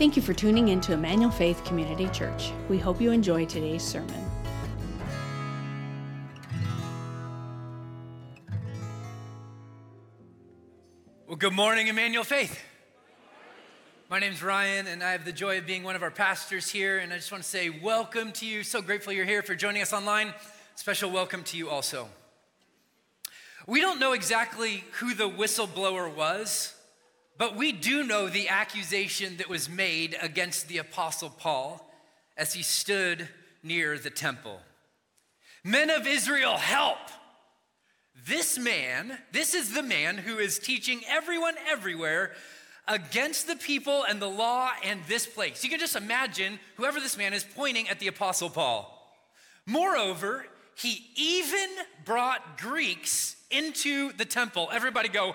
Thank you for tuning in to Emmanuel Faith Community Church. We hope you enjoy today's sermon. Well, good morning, Emmanuel Faith. My name's Ryan, and I have the joy of being one of our pastors here, and I just want to say welcome to you. So grateful you're here. For joining us online, special welcome to you also. We don't know exactly who the whistleblower was, but we do know the accusation that was made against the Apostle Paul as he stood near the temple. Men of Israel, help! This is the man who is teaching everyone everywhere against the people and the law and this place. You can just imagine whoever this man is pointing at the Apostle Paul. Moreover, he even brought Greeks into the temple. Everybody go,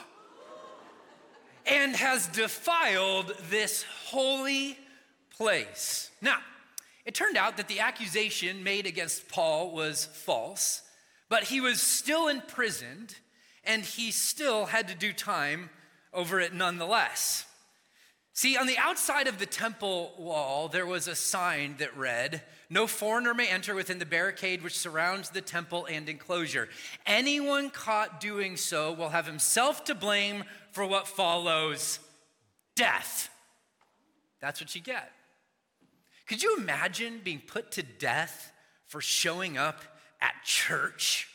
and has defiled this holy place. Now, it turned out that the accusation made against Paul was false, but he was still imprisoned, and he still had to do time over it nonetheless. See, on the outside of the temple wall, there was a sign that read, "No foreigner may enter within the barricade which surrounds the temple and enclosure. Anyone caught doing so will have himself to blame for what follows: death." That's what you get. Could you imagine being put to death for showing up at church?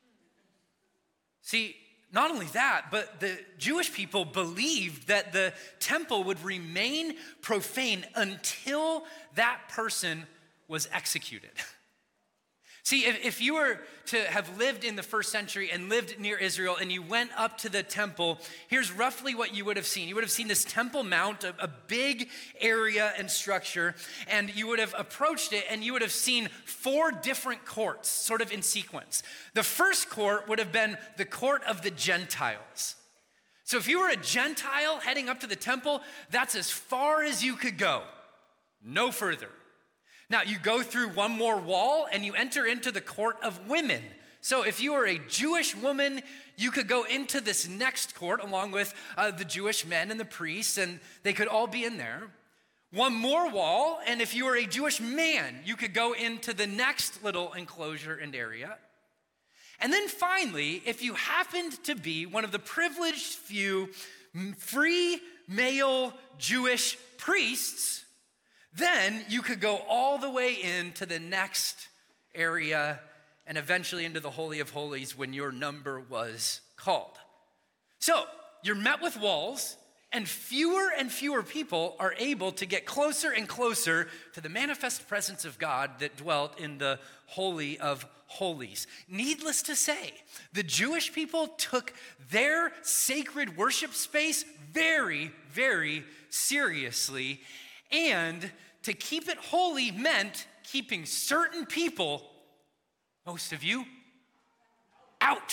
See, not only that, but the Jewish people believed that the temple would remain profane until that person was executed. See, if you were to have lived in the first century and lived near Israel and you went up to the temple, here's roughly what you would have seen. You would have seen this Temple Mount, a big area and structure, and you would have approached it and you would have seen 4 different courts, sort of in sequence. The first court would have been the court of the Gentiles. So if you were a Gentile heading up to the temple, that's as far as you could go, no further. Now, you go through one more wall and you enter into the court of women. So if you were a Jewish woman, you could go into this next court along with the Jewish men and the priests, and they could all be in there. One more wall, and if you were a Jewish man, you could go into the next little enclosure and area. And then finally, if you happened to be one of the privileged few free male Jewish priests, then you could go all the way into the next area and eventually into the Holy of Holies when your number was called. So you're met with walls, and fewer people are able to get closer and closer to the manifest presence of God that dwelt in the Holy of Holies. Needless to say, the Jewish people took their sacred worship space very, very seriously. And to keep it holy meant keeping certain people, most of you, out.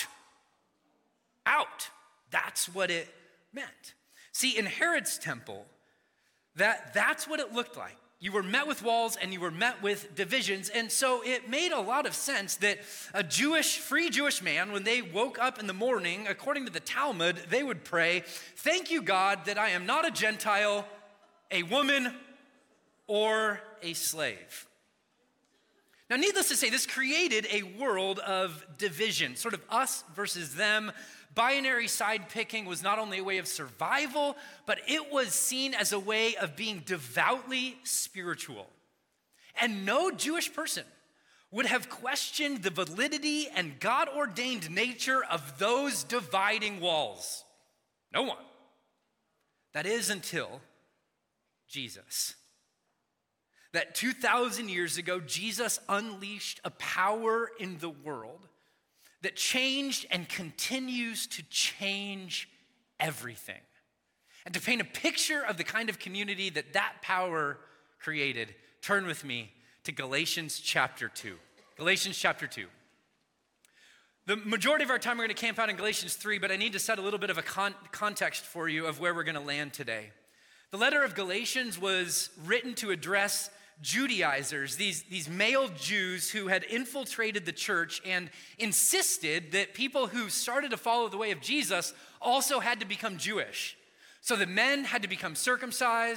That's what it meant. See, in Herod's temple, that's what it looked like. You were met with walls and you were met with divisions. And so it made a lot of sense that a free Jewish man, when they woke up in the morning, according to the Talmud, they would pray, "Thank you, God, that I am not a Gentile, a woman, or a slave." Now, needless to say, this created a world of division, sort of us versus them. Binary side picking was not only a way of survival, but it was seen as a way of being devoutly spiritual. And no Jewish person would have questioned the validity and God-ordained nature of those dividing walls. No one. That is until Jesus. That 2,000 years ago, Jesus unleashed a power in the world that changed and continues to change everything. And to paint a picture of the kind of community that power created, turn with me to Galatians chapter 2. Galatians chapter 2. The majority of our time we're going to camp out in Galatians 3, but I need to set a little bit of a context for you of where we're going to land today. The letter of Galatians was written to address Judaizers, these male Jews who had infiltrated the church and insisted that people who started to follow the way of Jesus also had to become Jewish. So the men had to become circumcised,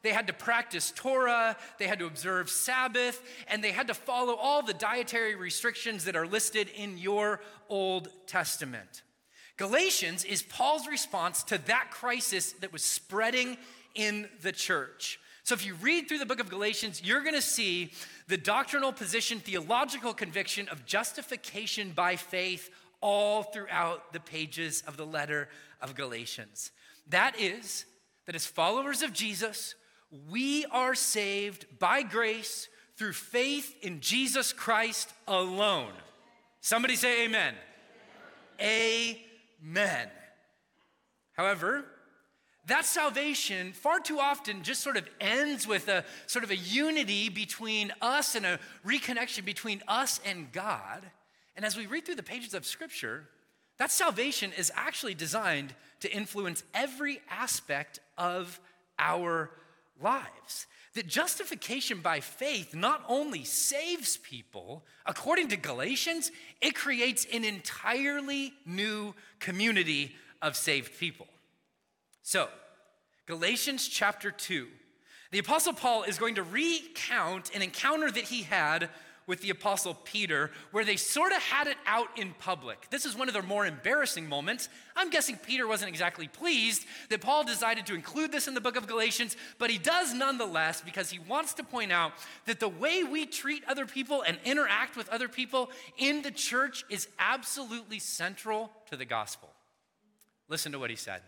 They had to practice Torah, they had to observe Sabbath, and they had to follow all the dietary restrictions that are listed in your Old Testament. Galatians is Paul's response to that crisis that was spreading in the church. So if you read through the book of Galatians, you're going to see the doctrinal position, theological conviction of justification by faith all throughout the pages of the letter of Galatians. That is, that as followers of Jesus, we are saved by grace through faith in Jesus Christ alone. Somebody say amen. Amen. However, that salvation far too often just sort of ends with a sort of a unity between us and a reconnection between us and God. And as we read through the pages of Scripture, that salvation is actually designed to influence every aspect of our lives. That justification by faith not only saves people, according to Galatians, it creates an entirely new community of saved people. So, Galatians chapter 2, the Apostle Paul is going to recount an encounter that he had with the Apostle Peter, where they sort of had it out in public. This is one of their more embarrassing moments. I'm guessing Peter wasn't exactly pleased that Paul decided to include this in the book of Galatians, but he does nonetheless because he wants to point out that the way we treat other people and interact with other people in the church is absolutely central to the gospel. Listen to what he said.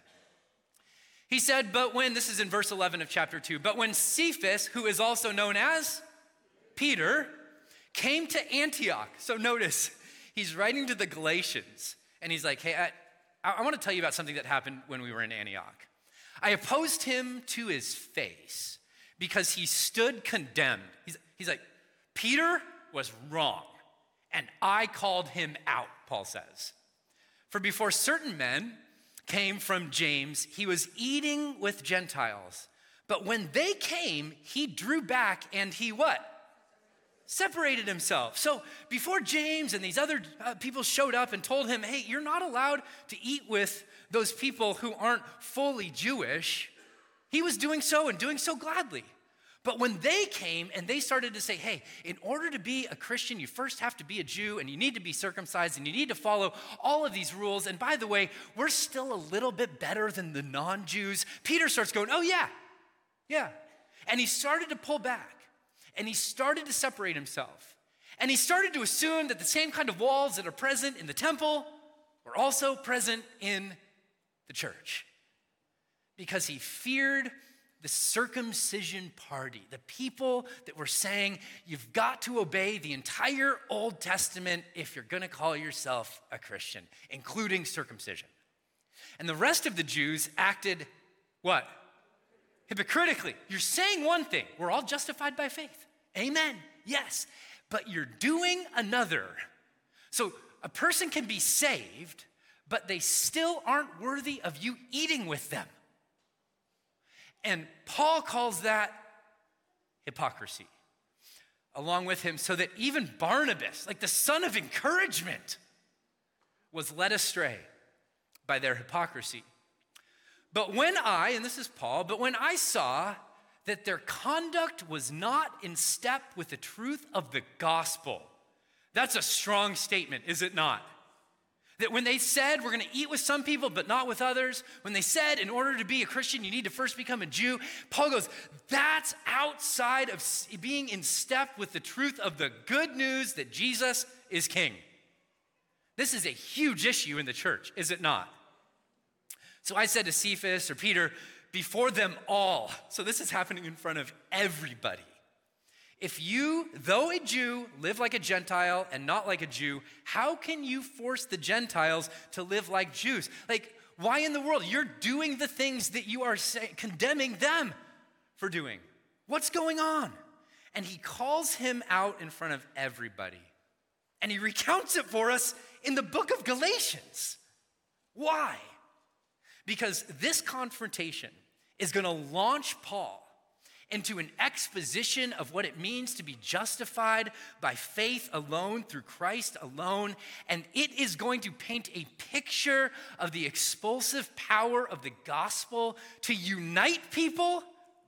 He said, this is in verse 11 of chapter 2, but when Cephas, who is also known as Peter, came to Antioch. So notice, he's writing to the Galatians, and he's like, hey, I want to tell you about something that happened when we were in Antioch. I opposed him to his face because he stood condemned. He's like, Peter was wrong, and I called him out, Paul says. For before certain men came from James, he was eating with Gentiles. But when they came, he drew back and he what? Separated himself. So before James and these other people showed up and told him, hey, you're not allowed to eat with those people who aren't fully Jewish, he was doing so and doing so gladly. But when they came and they started to say, hey, in order to be a Christian, you first have to be a Jew and you need to be circumcised and you need to follow all of these rules. And by the way, we're still a little bit better than the non-Jews. Peter starts going, oh yeah. And he started to pull back and he started to separate himself. And he started to assume that the same kind of walls that are present in the temple were also present in the church. Because he feared the circumcision party, the people that were saying, you've got to obey the entire Old Testament if you're gonna call yourself a Christian, including circumcision. And the rest of the Jews acted, what? Hypocritically. You're saying one thing, we're all justified by faith. Amen, yes, but you're doing another. So a person can be saved, but they still aren't worthy of you eating with them. And Paul calls that hypocrisy along with him, so that even Barnabas, like the son of encouragement, was led astray by their hypocrisy. But when and this is Paul, but when I saw that their conduct was not in step with the truth of the gospel, that's a strong statement, is it not? That when they said, we're gonna eat with some people, but not with others, when they said, in order to be a Christian, you need to first become a Jew, Paul goes, that's outside of being in step with the truth of the good news that Jesus is king. This is a huge issue in the church, is it not? So I said to Cephas or Peter, before them all, so this is happening in front of everybody. If you, though a Jew, live like a Gentile and not like a Jew, how can you force the Gentiles to live like Jews? Like, why in the world? You're doing the things that you are condemning them for doing. What's going on? And he calls him out in front of everybody. And he recounts it for us in the book of Galatians. Why? Because this confrontation is going to launch Paul into an exposition of what it means to be justified by faith alone, through Christ alone, and it is going to paint a picture of the expulsive power of the gospel to unite people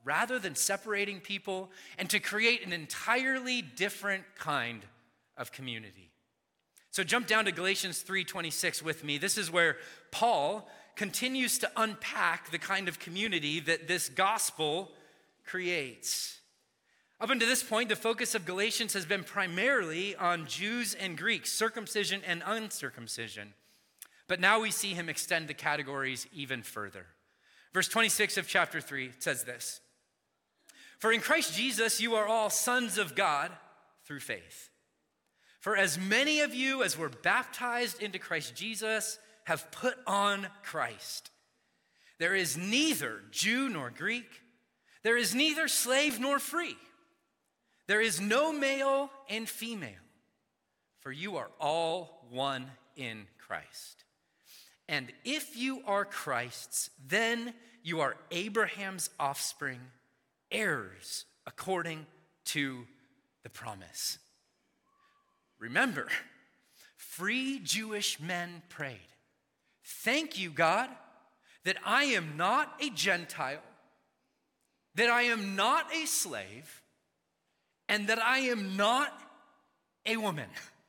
rather than separating people, and to create an entirely different kind of community. So jump down to Galatians 3:26 with me. This is where Paul continues to unpack the kind of community that this gospel creates. Up until this point, the focus of Galatians has been primarily on Jews and Greeks, circumcision and uncircumcision. But now we see him extend the categories even further. Verse 26 of chapter 3 says this: "For in Christ Jesus you are all sons of God through faith. For as many of you as were baptized into Christ Jesus have put on Christ. There is neither Jew nor Greek. There is neither slave nor free. There is no male and female, for you are all one in Christ. And if you are Christ's, then you are Abraham's offspring, heirs according to the promise." Remember, free Jewish men prayed, "Thank you, God, that I am not a Gentile, that I am not a slave, and that I am not a woman."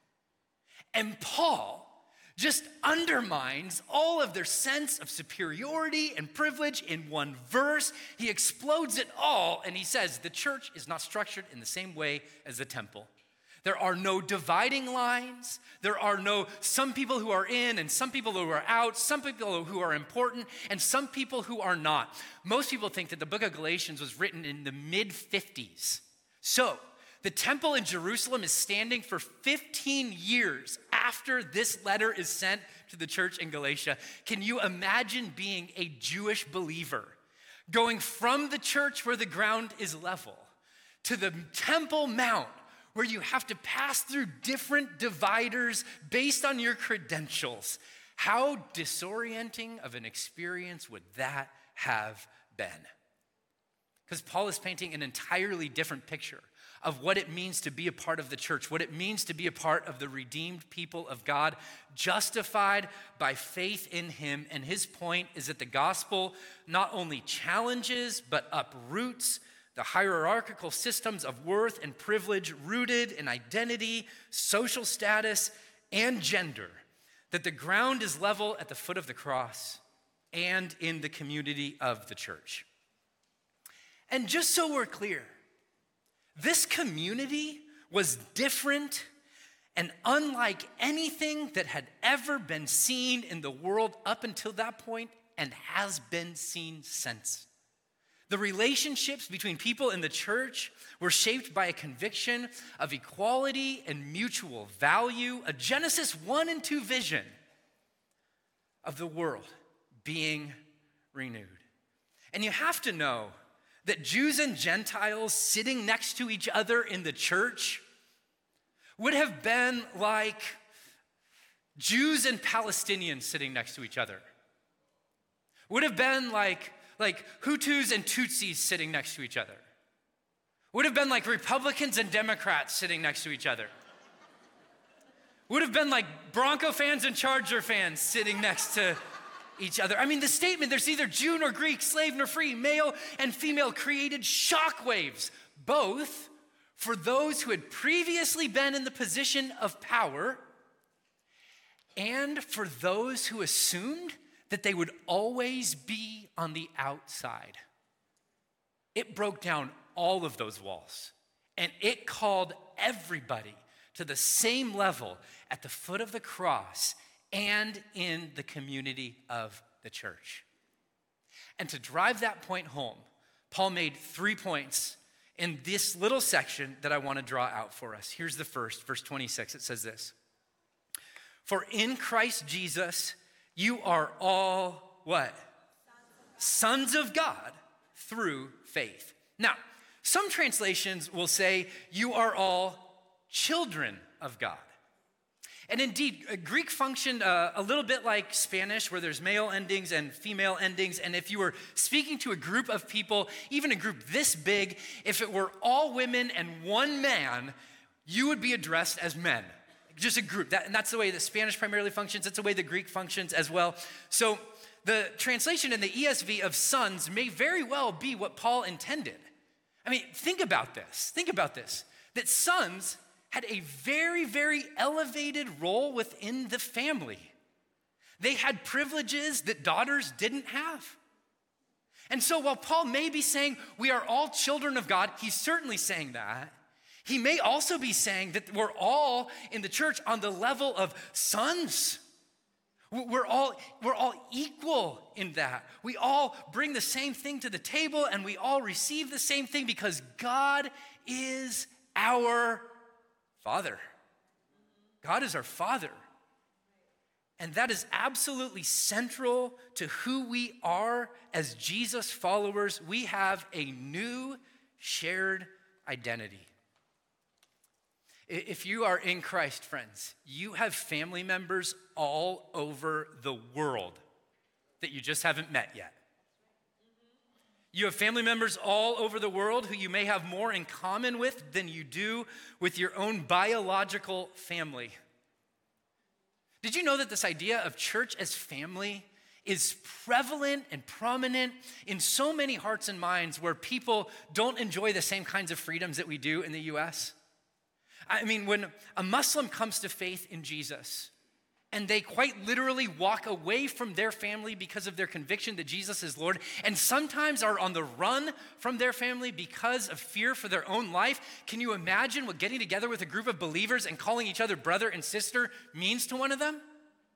And Paul just undermines all of their sense of superiority and privilege in one verse. He explodes it all, and he says the church is not structured in the same way as the temple. There are no dividing lines. There are no some people who are in and some people who are out, some people who are important and some people who are not. Most people think that the book of Galatians was written in the mid-50s. So the temple in Jerusalem is standing for 15 years after this letter is sent to the church in Galatia. Can you imagine being a Jewish believer, going from the church where the ground is level to the Temple Mount, where you have to pass through different dividers based on your credentials? How disorienting of an experience would that have been? Because Paul is painting an entirely different picture of what it means to be a part of the church, what it means to be a part of the redeemed people of God, justified by faith in him. And his point is that the gospel not only challenges, but uproots the hierarchical systems of worth and privilege rooted in identity, social status, and gender, that the ground is level at the foot of the cross and in the community of the church. And just so we're clear, this community was different and unlike anything that had ever been seen in the world up until that point and has been seen since. The relationships between people in the church were shaped by a conviction of equality and mutual value, a Genesis 1 and 2 vision of the world being renewed. And you have to know that Jews and Gentiles sitting next to each other in the church would have been like Jews and Palestinians sitting next to each other. Would have been like Hutus and Tutsis sitting next to each other. Would have been like Republicans and Democrats sitting next to each other. Would have been like Bronco fans and Charger fans sitting next to each other. I mean, the statement, there's neither Jew nor Greek, slave nor free, male and female, created shockwaves, both for those who had previously been in the position of power and for those who assumed that they would always be on the outside. It broke down all of those walls, and it called everybody to the same level at the foot of the cross and in the community of the church. And to drive that point home, Paul made 3 points in this little section that I want to draw out for us. Here's the first, verse 26. It says this: "For in Christ Jesus, you are all what? Sons of God through faith." Now, some translations will say you are all children of God. And indeed, Greek functioned a little bit like Spanish, where there's male endings and female endings. And if you were speaking to a group of people, even a group this big, if it were all women and one man, you would be addressed as men. Just a group. And that's the way that Spanish primarily functions. That's the way the Greek functions as well. So the translation in the ESV of sons may very well be what Paul intended. I mean, think about this. That sons had a very, very elevated role within the family. They had privileges that daughters didn't have. And so while Paul may be saying we are all children of God, he's certainly saying that. He may also be saying that we're all in the church on the level of sons. We're all equal in that. We all bring the same thing to the table and we all receive the same thing because God is our Father. God is our Father. And that is absolutely central to who we are as Jesus followers. We have a new shared identity. If you are in Christ, friends, you have family members all over the world that you just haven't met yet. You have family members all over the world who you may have more in common with than you do with your own biological family. Did you know that this idea of church as family is prevalent and prominent in so many hearts and minds where people don't enjoy the same kinds of freedoms that we do in the US? I mean, when a Muslim comes to faith in Jesus and they quite literally walk away from their family because of their conviction that Jesus is Lord, and sometimes are on the run from their family because of fear for their own life, can you imagine what getting together with a group of believers and calling each other brother and sister means to one of them?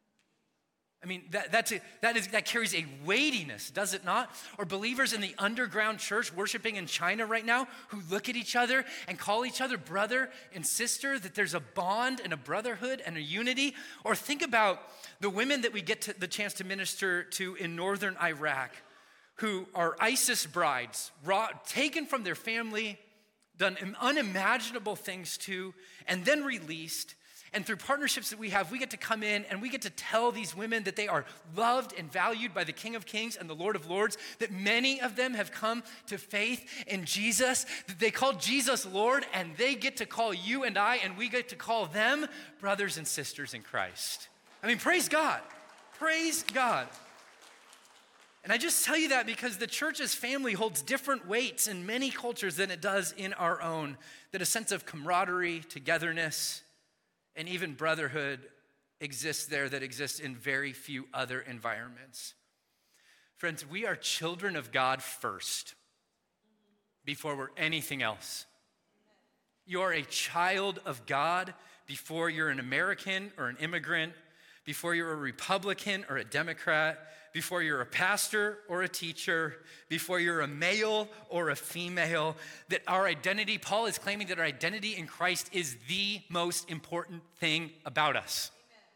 I mean, that carries a weightiness, does it not? Or believers in the underground church worshiping in China right now who look at each other and call each other brother and sister, that there's a bond and a brotherhood and a unity. Or think about the women that we get the chance to minister to in northern Iraq who are ISIS brides, taken from their family, done unimaginable things to, and then released. And through partnerships that we have, we get to come in and we get to tell these women that they are loved and valued by the King of Kings and the Lord of Lords, that many of them have come to faith in Jesus, that they call Jesus Lord, and they get to call you and I, and we get to call them brothers and sisters in Christ. I mean, praise God. Praise God. And I just tell you that because the church's family holds different weights in many cultures than it does in our own, that a sense of camaraderie, togetherness, and even brotherhood exists there that exists in very few other environments. Friends, we are children of God first, before we're anything else. You're a child of God before you're an American or an immigrant, before you're a Republican or a Democrat, before you're a pastor or a teacher, before you're a male or a female, that our identity, Paul is claiming that our identity in Christ is the most important thing about us.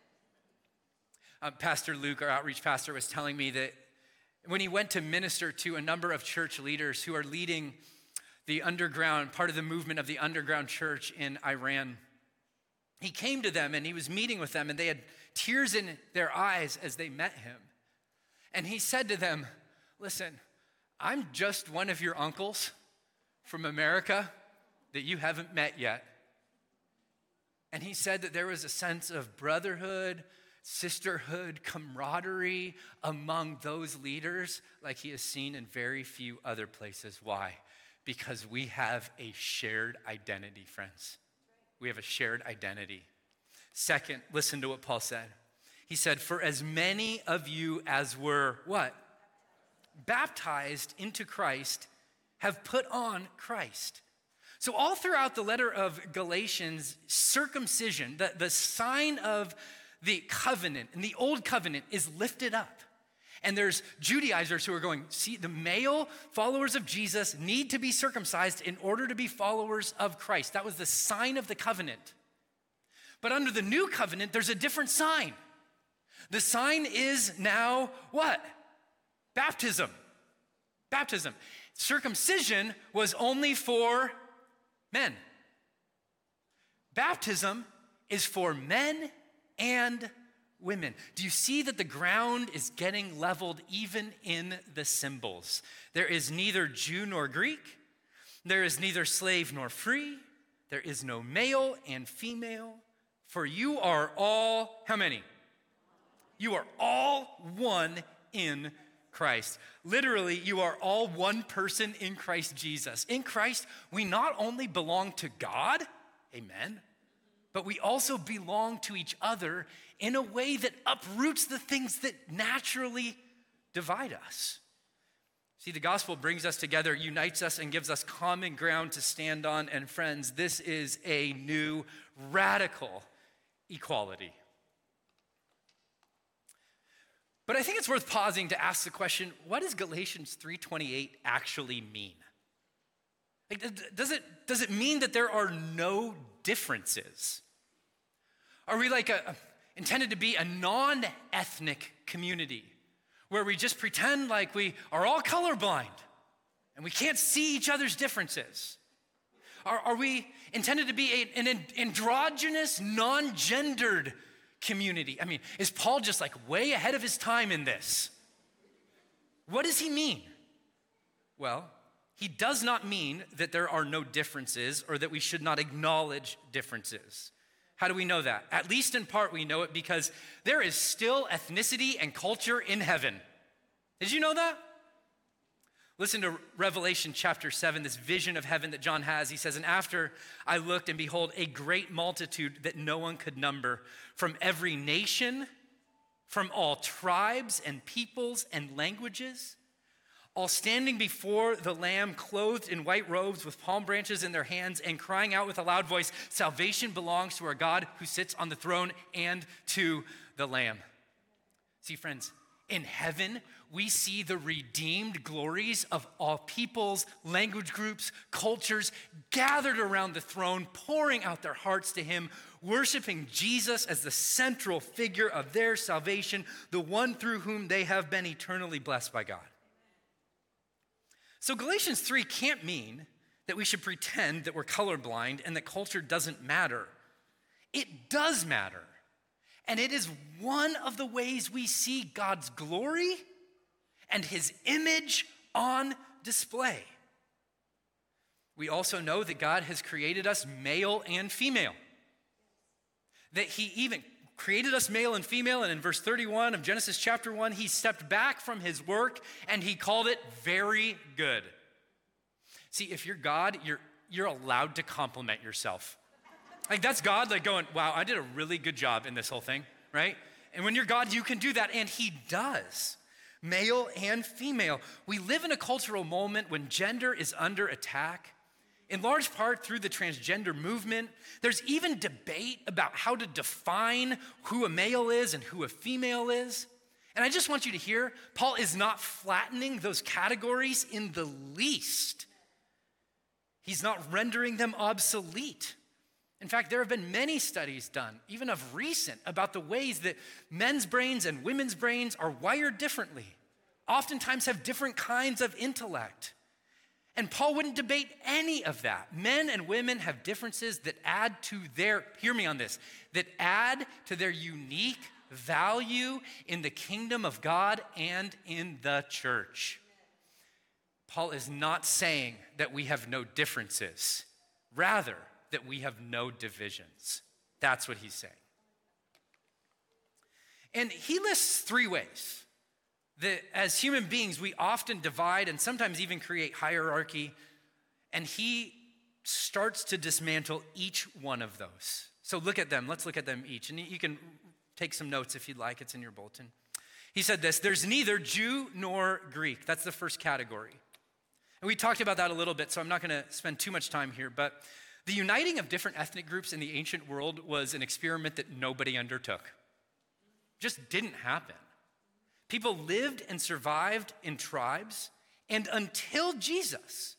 Pastor Luke, our outreach pastor, was telling me that when he went to minister to a number of church leaders who are leading the underground, part of the movement of the underground church in Iran, he came to them and he was meeting with them and they had tears in their eyes as they met him. And he said to them, listen, I'm just one of your uncles from America that you haven't met yet. And he said that there was a sense of brotherhood, sisterhood, camaraderie among those leaders like he has seen in very few other places. Why? Because we have a shared identity, friends. We have a shared identity. Second, listen to what Paul said. He said, for as many of you as were, what? Baptized into Christ have put on Christ. So all throughout the letter of Galatians, circumcision, the sign of the covenant, and the old covenant is lifted up. And there's Judaizers who are going, see, the male followers of Jesus need to be circumcised in order to be followers of Christ. That was the sign of the covenant. But under the new covenant, there's a different sign. The sign is now what? Baptism. Baptism. Circumcision was only for men. Baptism is for men and women. Do you see that the ground is getting leveled even in the symbols? There is neither Jew nor Greek. There is neither slave nor free. There is no male and female. For you are all, how many? You are all one in Christ. Literally, you are all one person in Christ Jesus. In Christ, we not only belong to God, amen, but we also belong to each other in a way that uproots the things that naturally divide us. See, the gospel brings us together, unites us, and gives us common ground to stand on. And friends, this is a new radical equality. But I think it's worth pausing to ask the question, what does Galatians 3:28 actually mean? Like, does it mean that there are no differences? Are we like intended to be a non-ethnic community where we just pretend like we are all colorblind and we can't see each other's differences? Are we intended to be an androgynous, non-gendered community? I mean, is Paul just like way ahead of his time in this? What does he mean? Well, he does not mean that there are no differences or that we should not acknowledge differences. How do we know that? At least in part, we know it because there is still ethnicity and culture in heaven. Did you know that? Listen to Revelation chapter 7, this vision of heaven that John has. He says, "And after I looked, and behold, a great multitude that no one could number, from every nation, from all tribes and peoples and languages, all standing before the Lamb, clothed in white robes with palm branches in their hands, and crying out with a loud voice, 'Salvation belongs to our God who sits on the throne and to the Lamb.'" See, friends, in heaven, we see the redeemed glories of all peoples, language groups, cultures, gathered around the throne, pouring out their hearts to him, worshiping Jesus as the central figure of their salvation, the one through whom they have been eternally blessed by God. So Galatians 3 can't mean that we should pretend that we're colorblind and that culture doesn't matter. It does matter. And it is one of the ways we see God's glory and his image on display. We also know that God has created us male and female. That he even created us male and female, and in verse 31 of Genesis chapter 1, he stepped back from his work and he called it very good. See, if you're God, you're allowed to compliment yourself. Like, that's God, like going, wow, I did a really good job in this whole thing, right? And when you're God, you can do that, and he does. Male and female. We live in a cultural moment when gender is under attack, in large part through the transgender movement. There's even debate about how to define who a male is and who a female is. And I just want you to hear, Paul is not flattening those categories in the least. He's not rendering them obsolete. In fact, there have been many studies done, even of recent, about the ways that men's brains and women's brains are wired differently, oftentimes have different kinds of intellect. And Paul wouldn't debate any of that. Men and women have differences that add to their, hear me on this, that add to their unique value in the kingdom of God and in the church. Paul is not saying that we have no differences, rather that we have no divisions. That's what he's saying. And he lists 3 ways that as human beings, we often divide and sometimes even create hierarchy, and he starts to dismantle each one of those. So look at them. Let's look at them each. And you can take some notes if you'd like. It's in your bulletin. He said this: there's neither Jew nor Greek. That's the first category. And we talked about that a little bit, so I'm not going to spend too much time here. But the uniting of different ethnic groups in the ancient world was an experiment that nobody undertook. Just didn't happen. People lived and survived in tribes, and until Jesus,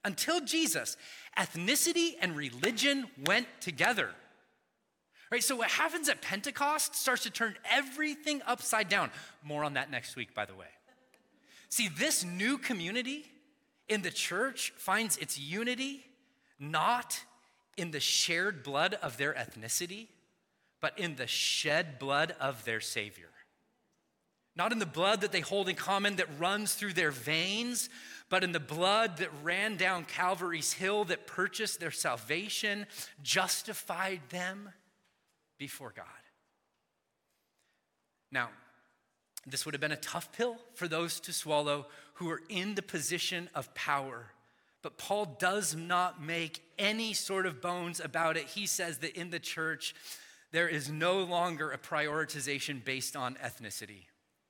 ethnicity and religion went together. Right, so what happens at Pentecost starts to turn everything upside down. More on that next week, by the way. See, this new community in the church finds its unity not in the shared blood of their ethnicity, but in the shed blood of their Savior. Not in the blood that they hold in common that runs through their veins, but in the blood that ran down Calvary's hill that purchased their salvation, justified them before God. Now, This would have been a tough pill for those to swallow who are in the position of power. But Paul does not make any sort of bones about it. He says that in the church, there is no longer a prioritization based on ethnicity.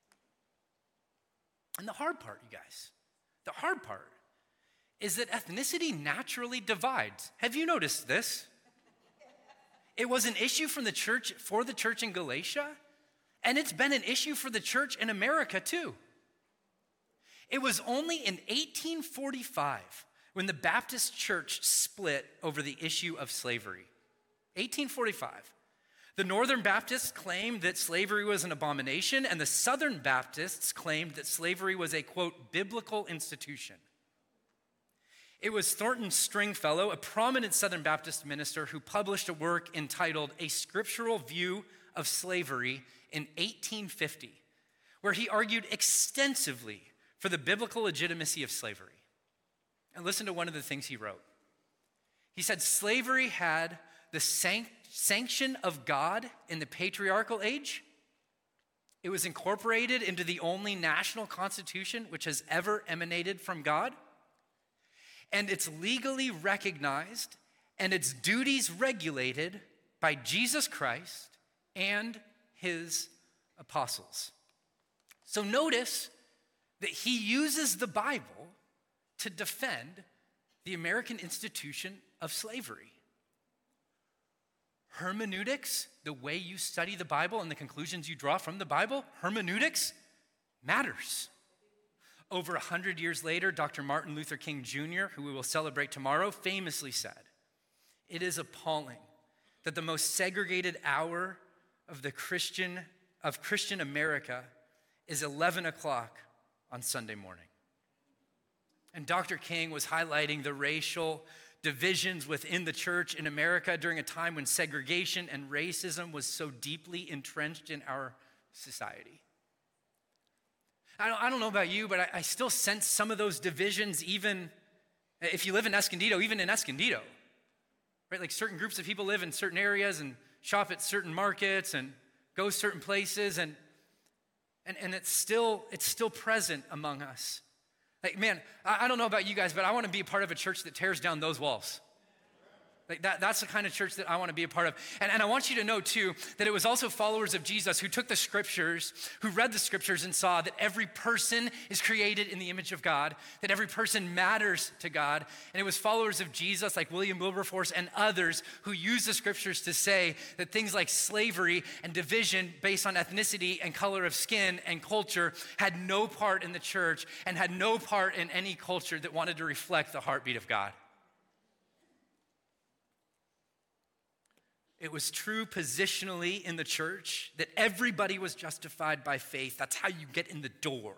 And the hard part, you guys, the hard part is that ethnicity naturally divides. Have you noticed this? It was an issue for the church in Galatia, and it's been an issue for the church in America too. It was only in 1845 when the Baptist church split over the issue of slavery. 1845. The Northern Baptists claimed that slavery was an abomination, and the Southern Baptists claimed that slavery was a, quote, biblical institution. It was Thornton Stringfellow, a prominent Southern Baptist minister, who published a work entitled A Scriptural View of Slavery in 1850, where he argued extensively for the biblical legitimacy of slavery. And listen to one of the things he wrote. He said, slavery had the sanction of God in the patriarchal age. It was incorporated into the only national constitution which has ever emanated from God. And it's legally recognized and its duties regulated by Jesus Christ and his apostles. So notice that he uses the Bible to defend the American institution of slavery. Hermeneutics, the way you study the Bible and the conclusions you draw from the Bible, hermeneutics matters. Over 100 years later, Dr. Martin Luther King Jr., who we will celebrate tomorrow, famously said, "It is appalling that the most segregated hour of Christian America is 11 o'clock on Sunday morning." And Dr. King was highlighting the racial divisions within the church in America during a time when segregation and racism was so deeply entrenched in our society. I don't know about you, but I still sense some of those divisions even if you live in Escondido, even in Escondido, right? Like certain groups of people live in certain areas and shop at certain markets and go certain places, and it's still present among us. Like, man, I don't know about you guys, but I want to be a part of a church that tears down those walls. Like that's the kind of church that I want to be a part of. And I want you to know too, that it was also followers of Jesus who took the scriptures, who read the scriptures and saw that every person is created in the image of God, that every person matters to God. And it was followers of Jesus like William Wilberforce and others who used the scriptures to say that things like slavery and division based on ethnicity and color of skin and culture had no part in the church and had no part in any culture that wanted to reflect the heartbeat of God. It was true positionally in the church that everybody was justified by faith. That's how you get in the door.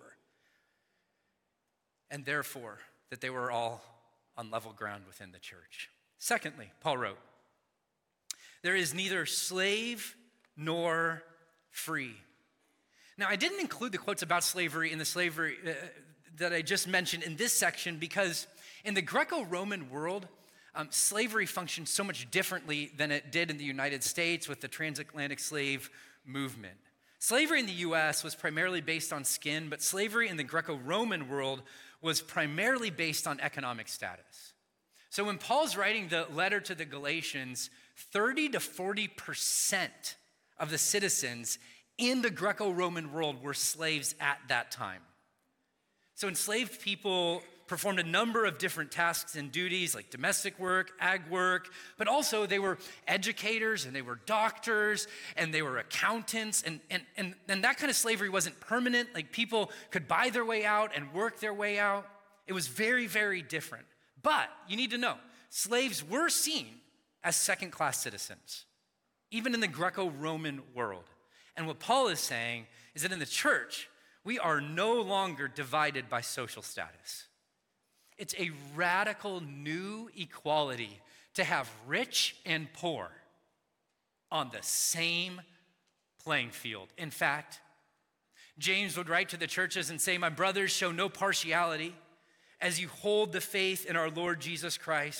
And therefore, that they were all on level ground within the church. Secondly, Paul wrote, there is neither slave nor free. Now, I didn't include the quotes about slavery in the slavery that I just mentioned in this section because in the Greco-Roman world, slavery functioned so much differently than it did in the United States with the transatlantic slave movement. Slavery in the US was primarily based on skin, but slavery in the Greco-Roman world was primarily based on economic status. So when Paul's writing the letter to the Galatians, 30 to 40% of the citizens in the Greco-Roman world were slaves at that time. So enslaved people performed a number of different tasks and duties like domestic work, ag work, but also they were educators and they were doctors and they were accountants, and that kind of slavery wasn't permanent. Like people could buy their way out and work their way out. It was very, very different. But you need to know, slaves were seen as second-class citizens, even in the Greco-Roman world. And what Paul is saying is that in the church, we are no longer divided by social status. It's a radical new equality to have rich and poor on the same playing field. In fact, James would write to the churches and say, "My brothers, show no partiality as you hold the faith in our Lord Jesus Christ.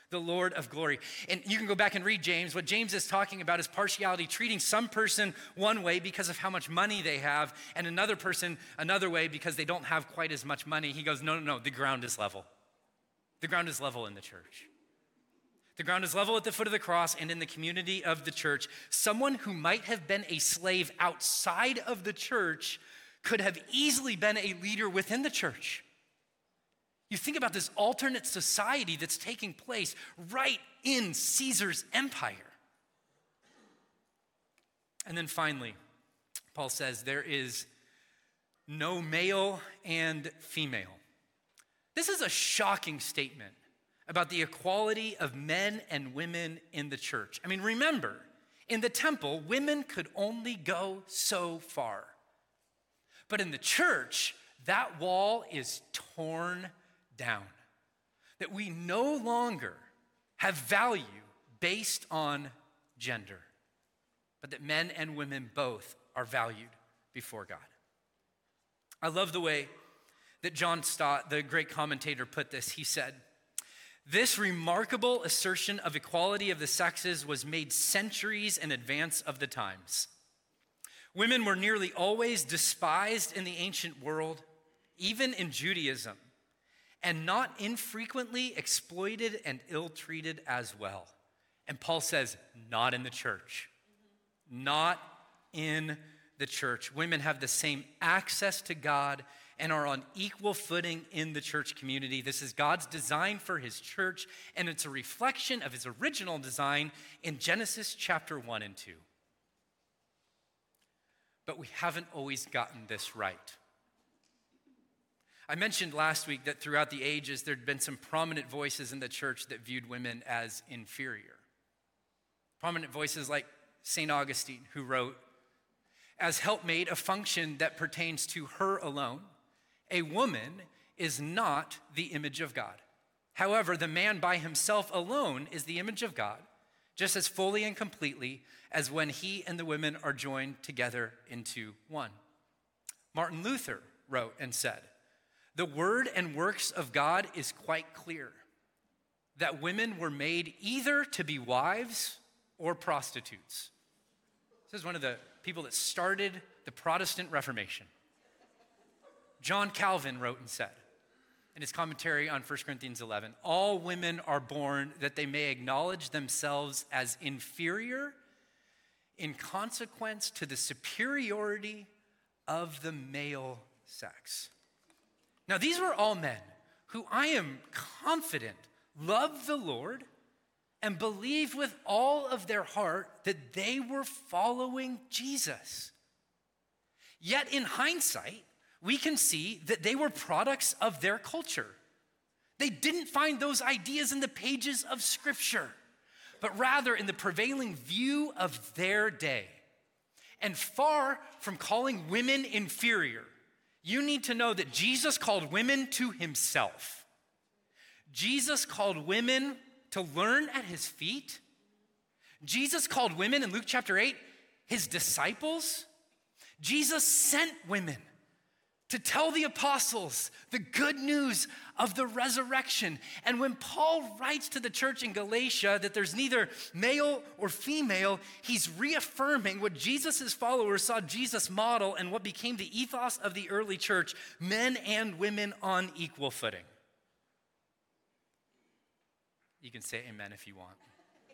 the Lord of glory. And you can go back and read James. What James is talking about is partiality, treating some person one way because of how much money they have, and another person another way because they don't have quite as much money. He goes, no, the ground is level. The ground is level in the church. The ground is level at the foot of the cross and in the community of the church. Someone who might have been a slave outside of the church could have easily been a leader within the church. You think about this alternate society that's taking place right in Caesar's empire. And then finally, Paul says there is no male and female. This is a shocking statement about the equality of men and women in the church. I mean, remember, in the temple, women could only go so far. But in the church, that wall is torn down. That we no longer have value based on gender, but that men and women both are valued before God. I love the way that John Stott, the great commentator, put this. He said, "This remarkable assertion of equality of the sexes was made centuries in advance of the times. Women were nearly always despised in the ancient world, even in Judaism, and not infrequently exploited and ill-treated as well." And Paul says, not in the church. Not in the church. Women have the same access to God and are on equal footing in the church community. This is God's design for his church, and it's a reflection of his original design in Genesis chapter 1 and 2. But we haven't always gotten this right. I mentioned last week that throughout the ages, there'd been some prominent voices in the church that viewed women as inferior. Prominent voices like St. Augustine, who wrote, "As helpmate, a function that pertains to her alone, a woman is not the image of God. However, the man by himself alone is the image of God, just as fully and completely as when he and the women are joined together into one." Martin Luther wrote and said, "The word and works of God is quite clear, that women were made either to be wives or prostitutes." This is one of the people that started the Protestant Reformation. John Calvin wrote and said, in his commentary on 1 Corinthians 11, "All women are born that they may acknowledge themselves as inferior in consequence to the superiority of the male sex." Now, these were all men who I am confident loved the Lord and believed with all of their heart that they were following Jesus. Yet in hindsight, we can see that they were products of their culture. They didn't find those ideas in the pages of Scripture, but rather in the prevailing view of their day. And far from calling women inferior, you need to know that Jesus called women to himself. Jesus called women to learn at his feet. Jesus called women in Luke chapter 8 his disciples. Jesus sent women to tell the apostles the good news of the resurrection. And when Paul writes to the church in Galatia that there's neither male or female, he's reaffirming what Jesus' followers saw Jesus model and what became the ethos of the early church: men and women on equal footing. You can say amen if you want.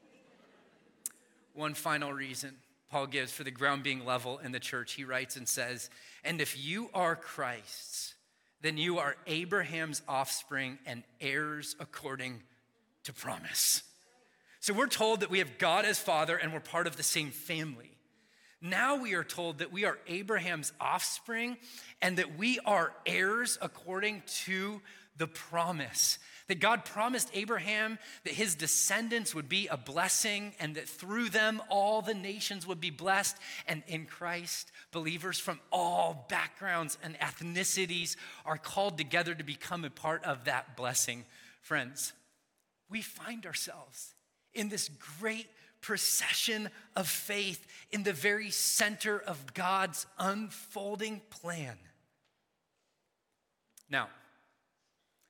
One final reason Paul gives for the ground being level in the church. He writes and says, "And if you are Christ's, then you are Abraham's offspring and heirs according to promise." So we're told that we have God as Father and we're part of the same family. Now we are told that we are Abraham's offspring and that we are heirs according to the promise. That God promised Abraham that his descendants would be a blessing and that through them all the nations would be blessed. And in Christ, believers from all backgrounds and ethnicities are called together to become a part of that blessing. Friends, we find ourselves in this great procession of faith in the very center of God's unfolding plan. Now,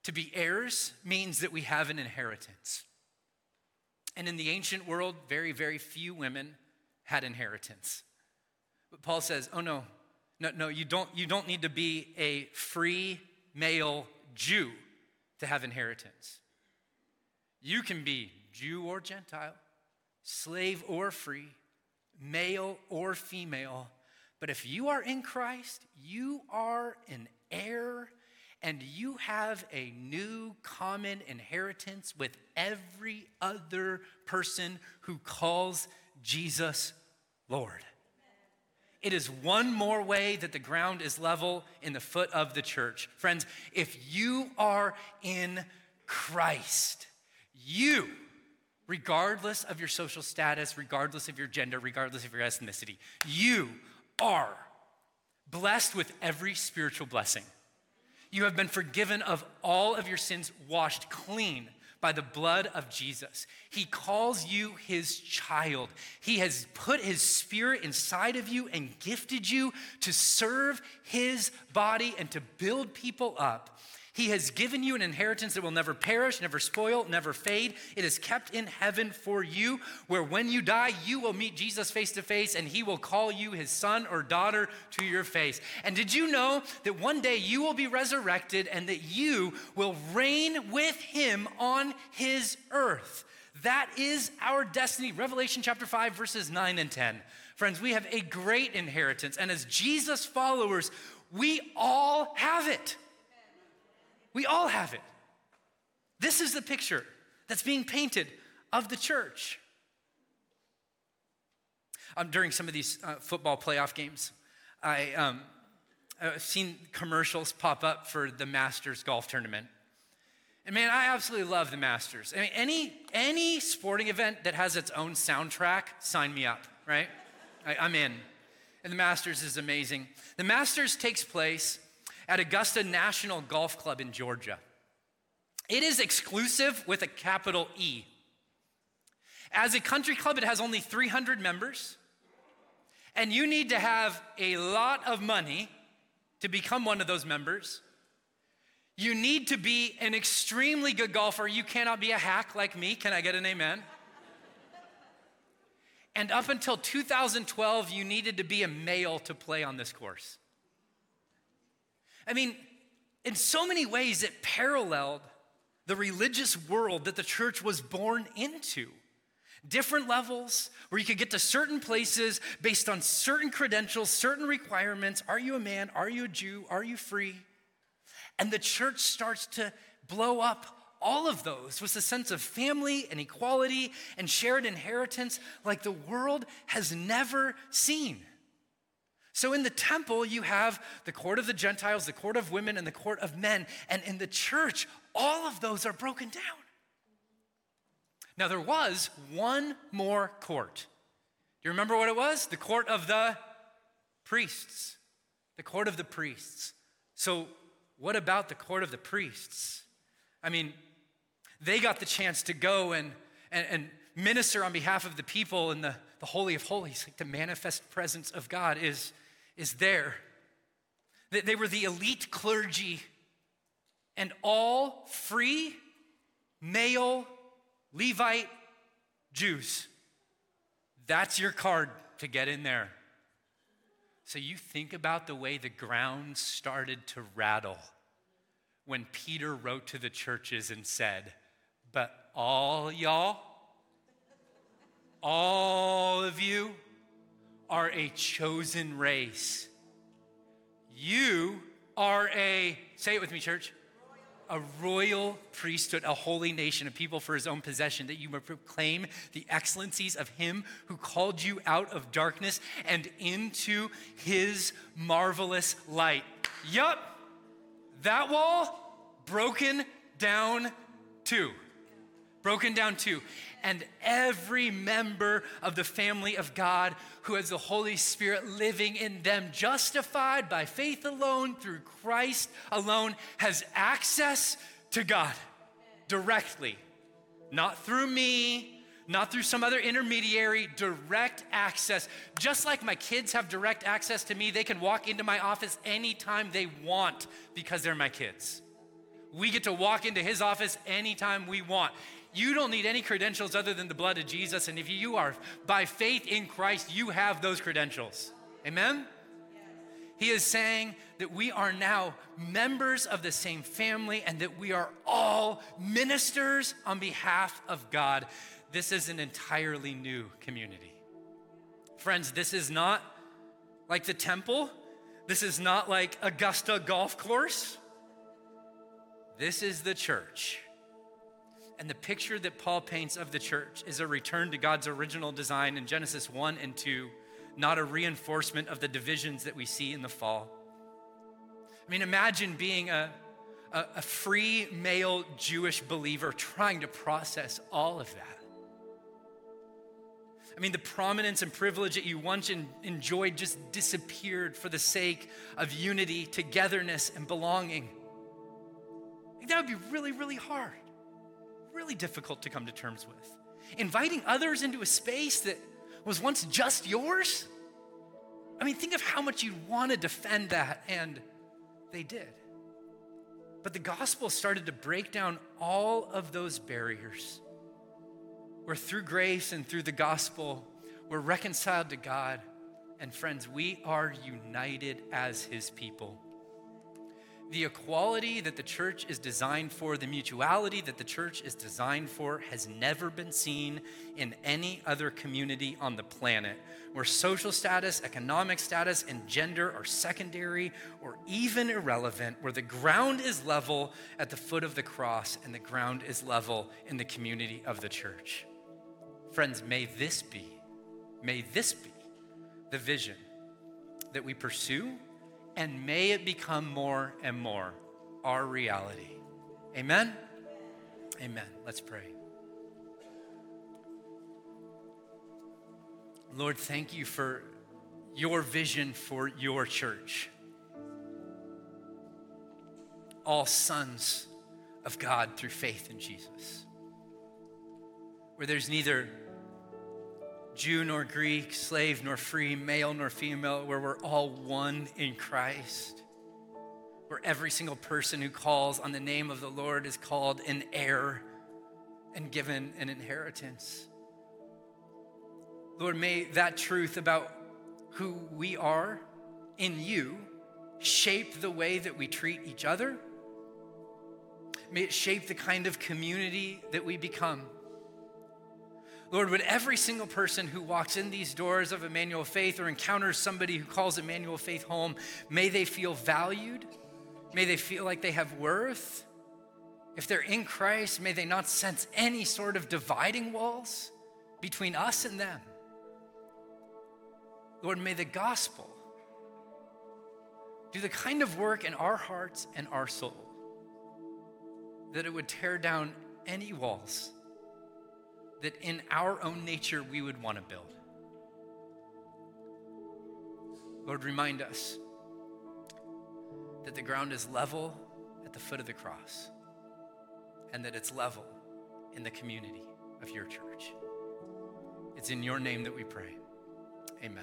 To be heirs means that we have an inheritance. And in the ancient world, very, very few women had inheritance. But Paul says, oh no, you don't need to be a free male Jew to have inheritance. You can be Jew or Gentile, slave or free, male or female. But if you are in Christ, you are an heir, and you have a new common inheritance with every other person who calls Jesus Lord. It is one more way that the ground is level in the foot of the church. Friends, if you are in Christ, you, regardless of your social status, regardless of your gender, regardless of your ethnicity, you are blessed with every spiritual blessing. You have been forgiven of all of your sins, washed clean by the blood of Jesus. He calls you his child. He has put his spirit inside of you and gifted you to serve his body and to build people up. He has given you an inheritance that will never perish, never spoil, never fade. It is kept in heaven for you, where when you die, you will meet Jesus face to face, and he will call you his son or daughter to your face. And did you know that one day you will be resurrected and that you will reign with him on his earth? That is our destiny. Revelation chapter 5, verses 9 and 10. Friends, we have a great inheritance, and as Jesus followers, we all have it. We all have it. This is the picture that's being painted of the church. During some of these football playoff games, I've seen commercials pop up for the Masters golf tournament. And man, I absolutely love the Masters. I mean, any sporting event that has its own soundtrack, sign me up, right? I'm in. And the Masters is amazing. The Masters takes place at Augusta National Golf Club in Georgia. It is exclusive with a capital E. As a country club, it has only 300 members, and you need to have a lot of money to become one of those members. You need to be an extremely good golfer. You cannot be a hack like me. Can I get an amen? And up until 2012, you needed to be a male to play on this course. I mean, in so many ways, it paralleled the religious world that the church was born into. Different levels where you could get to certain places based on certain credentials, certain requirements. Are you a man? Are you a Jew? Are you free? And the church starts to blow up all of those with a sense of family and equality and shared inheritance like the world has never seen. So in the temple, you have the court of the Gentiles, the court of women, and the court of men. And in the church, all of those are broken down. Now, there was one more court. Do you remember what it was? The court of the priests. The court of the priests. So what about the court of the priests? I mean, they got the chance to go and minister on behalf of the people in the Holy of Holies. Like the manifest presence of God is there. They were the elite clergy, and all free, male, Levite Jews. That's your card to get in there. So you think about the way the ground started to rattle when Peter wrote to the churches and said, but all y'all, all of you are a chosen race. You are say it with me, church, a royal priesthood, a holy nation, a people for his own possession, that you may proclaim the excellencies of him who called you out of darkness and into his marvelous light. Yup, that wall broken down too. Broken down too. And every member of the family of God who has the Holy Spirit living in them, justified by faith alone, through Christ alone, has access to God directly. Not through me, not through some other intermediary, direct access. Just like my kids have direct access to me, they can walk into my office anytime they want because they're my kids. We get to walk into his office anytime we want. You don't need any credentials other than the blood of Jesus. And if you are by faith in Christ, you have those credentials. Amen? He is saying that we are now members of the same family and that we are all ministers on behalf of God. This is an entirely new community. Friends, this is not like the temple. This is not like Augusta Golf Course. This is the church. And the picture that Paul paints of the church is a return to God's original design in Genesis 1 and 2, not a reinforcement of the divisions that we see in the fall. I mean, imagine being a free male Jewish believer trying to process all of that. I mean, the prominence and privilege that you once enjoyed just disappeared for the sake of unity, togetherness, and belonging. That would be really, really hard, really difficult to come to terms with. Inviting others into a space that was once just yours? I mean, think of how much you'd want to defend that, and they did. But the gospel started to break down all of those barriers, where through grace and through the gospel, we're reconciled to God. And friends, we are united as his people. The equality that the church is designed for, the mutuality that the church is designed for, has never been seen in any other community on the planet, where social status, economic status, and gender are secondary or even irrelevant, where the ground is level at the foot of the cross and the ground is level in the community of the church. Friends, may this be the vision that we pursue, and may it become more and more our reality. Amen? Amen. Let's pray. Lord, thank you for your vision for your church. All sons of God through faith in Jesus. Where there's neither Jew nor Greek, slave nor free, male nor female, where we're all one in Christ, where every single person who calls on the name of the Lord is called an heir and given an inheritance. Lord, may that truth about who we are in you shape the way that we treat each other. May it shape the kind of community that we become. Lord, would every single person who walks in these doors of Emmanuel Faith or encounters somebody who calls Emmanuel Faith home, may they feel valued? May they feel like they have worth? If they're in Christ, may they not sense any sort of dividing walls between us and them. Lord, may the gospel do the kind of work in our hearts and our soul that it would tear down any walls that in our own nature we would want to build. Lord, remind us that the ground is level at the foot of the cross and that it's level in the community of your church. It's in your name that we pray. Amen.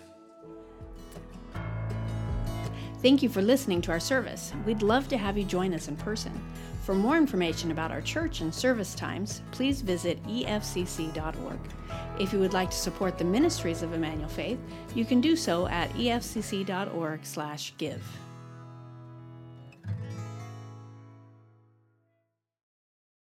Thank you for listening to our service. We'd love to have you join us in person. For more information about our church and service times, please visit efcc.org. If you would like to support the ministries of Emmanuel Faith, you can do so at efcc.org/give.